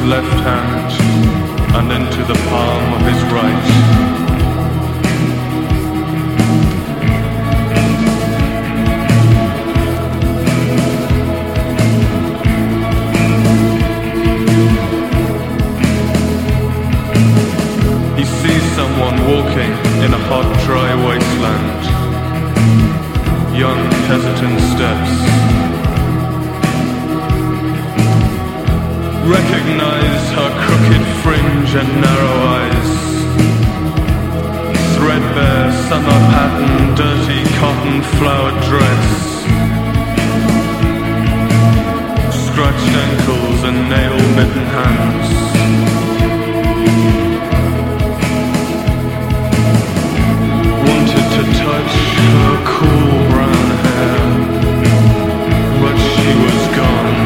left hand and into the palm of his right. He sees someone walking in a hot, dry wasteland. Young, hesitant steps. Recognize her crooked fringe and narrow eyes. Threadbare summer pattern, dirty cotton flowered dress. Scratched ankles and nail-bitten hands. Wanted to touch her cool brown hair, but she was gone.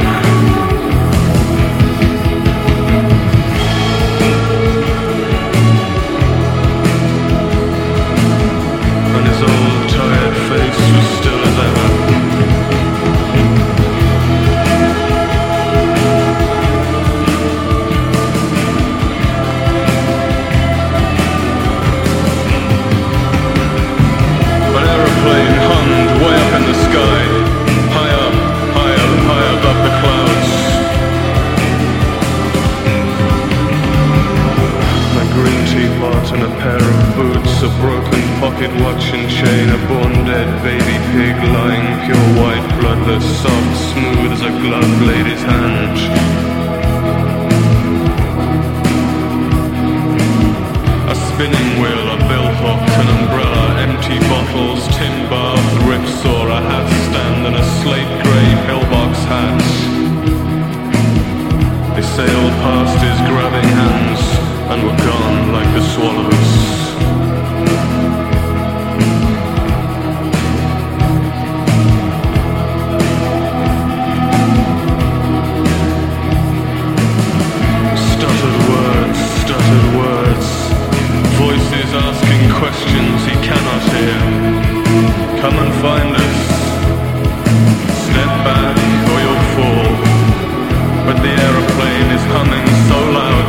And his old tired face was still as ever. An aeroplane hummed way up in the sky, high up, high above the clouds. My green teapot and a pair of boots, a broken pocket watch and chain, a born dead baby pig lying pure white, bloodless, soft, smooth as a gloved lady's hand. A spinning wheel, a billhook, an umbrella, empty bottles, tin bath, ripsaw, a hat stand and a slate grey pillbox hat. They sailed past his grabbing hands and were gone like the swallows. Stuttered words, voices asking questions he cannot hear. Come and find us. Step back or you'll fall. But the aeroplane is humming so loud